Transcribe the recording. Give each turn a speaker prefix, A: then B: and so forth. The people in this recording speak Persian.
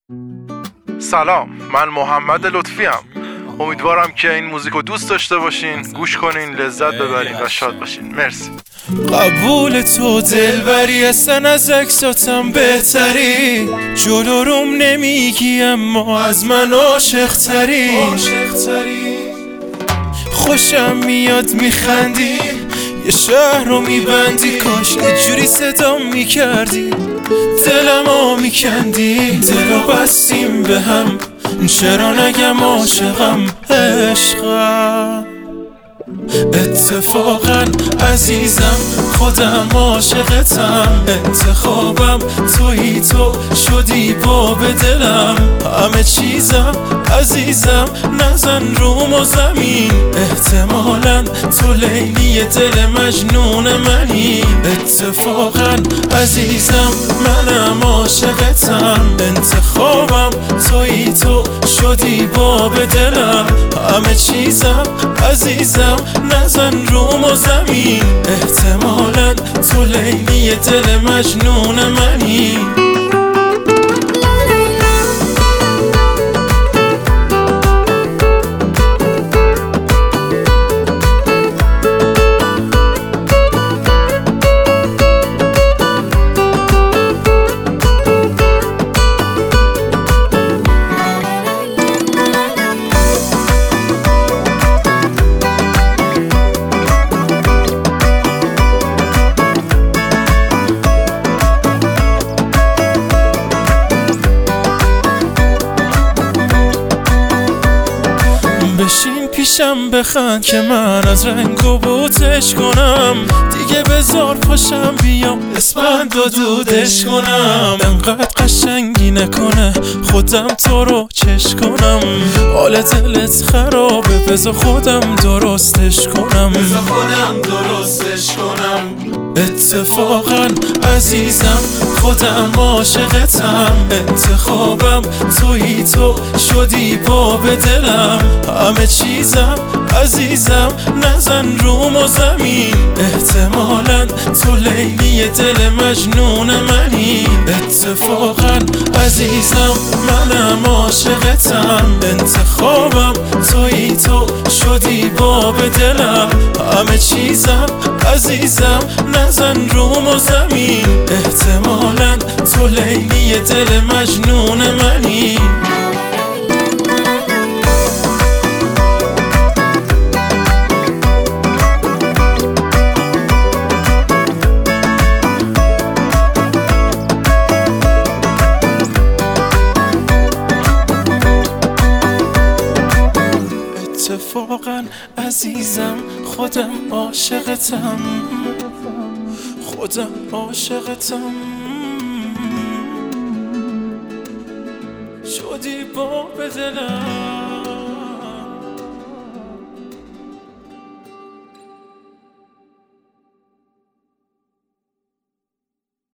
A: سلام، من محمد لطفی ام. امیدوارم که این موزیک رو دوست داشته باشین، گوش کنین، لذت ببرین و شاد باشین. مرسی.
B: قبول تو دلبری اصلا از عکساتم بهتری، جلو روم نمیگی اما از من عاشق تری. خوشم میاد میخندی، یه شهر رو میبندی، کاش یه جوری صدا میکردی، دلمو میکندی. دلو بستیم به هم، چرا نگم عاشقم عشقم. اتفاقا عزیزم خودم عاشقتم، انتخابم تویی، تو شدی باب دلم. همه چیزم عزیزم نزن روم و زمین، احتمالاً تو لیلی دل مجنون منی. اتفاقا عزیزم منم عاشقتم، انتخابم تویی، تو شدی باب دلم. همه چیزم عزیزم نزن روم و زمین، احتمالاً تو لیلی دل مجنون منی. بشین پیشم بخند که من از رنگ و بوتش کنم، دیگه بذار پاشم بیام اسپند و دودش کنم. انقدر قشنگی نکنه خودم تو رو چش کنم، حال دلت خرابه بذار خودم درستش کنم. اتفاقا عزیزم خودم عاشقتم، انتخابم تویی، تو شدی باب دلم. همه چیزم عزیزم نزن روم و زمین، احتمالاً تو لیلی دل مجنون منی. اتفاقا عزیزم منم عاشقتم، انتخابم تویی، تو شدی باب دلم. همه چیزم عزیزم نزن روم و زمین، احتمالاً تو لیلی دل مجنون منی. اتفاقا عزیزم خودم عاشقتم، خودم عاشقتم، شدی باب دلم.